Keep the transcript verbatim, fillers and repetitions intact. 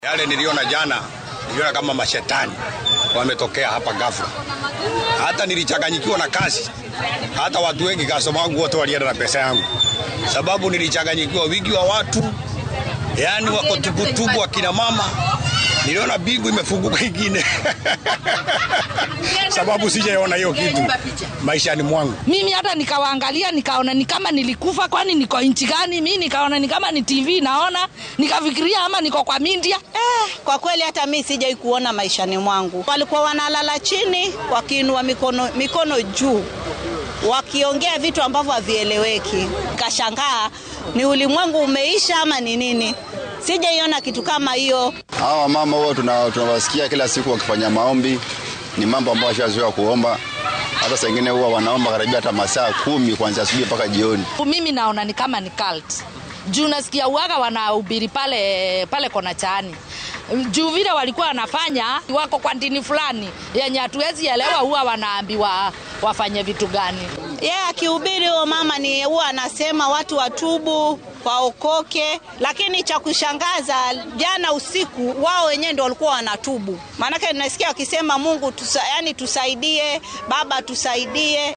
Yale niliona jana, niliona kama mashetani wametokea hapa ghafla. Hata nilichanganyikiwa na kazi. Hata watu wengi customer wangu wote walienda na pesa yangu. Sababu nilichanganyikiwa, wingi wa watu, yani wako tubutubu akina mama. Niliona bingu imefunguka ingine. Sababu sijaona hiyo kitu maishani mwangu. Mimi hata nikawaangalia nikaona ni kama nilikufa, kwani niko nchi gani? Mimi nikaona ni kama ni T V naona, nikafikiria ama niko kwa media. Eh, kwa kweli hata mimi sijai kuona maishani mwangu. Walikuwa wanalala chini wakiinua mikono mikono juu, wakiongea vitu ambavyo havieleweki. Kashangaa ni ulimwengu umeisha ama ni nini? Sijaiona kitu kama hiyo. Hawa mama wao tunawasikia kila siku wakifanya maombi, ni mambo ambayo washazoea kuomba. Hata saa nyingine huwa wanaomba karibia hata masaa kumi kuanzia asubuhi mpaka jioni. Mimi naona ni kama ni cult. Juu nasikia uaga wanahubiri pale pale kona Chaani. Juu vile walikuwa wanafanya wako kwa dini fulani yenye hatuwezi elewa, huwa wanaambiwa wafanye vitu gani. Yeye yeah, akihubiri huyo mama ni huwa anasema watu watubu, waokoke, lakini cha kushangaza jana usiku wao wenyewe ndio walikuwa wanatubu. Maana yake nasikia wakisema Mungu tusa, yani tusaidie, Baba tusaidie.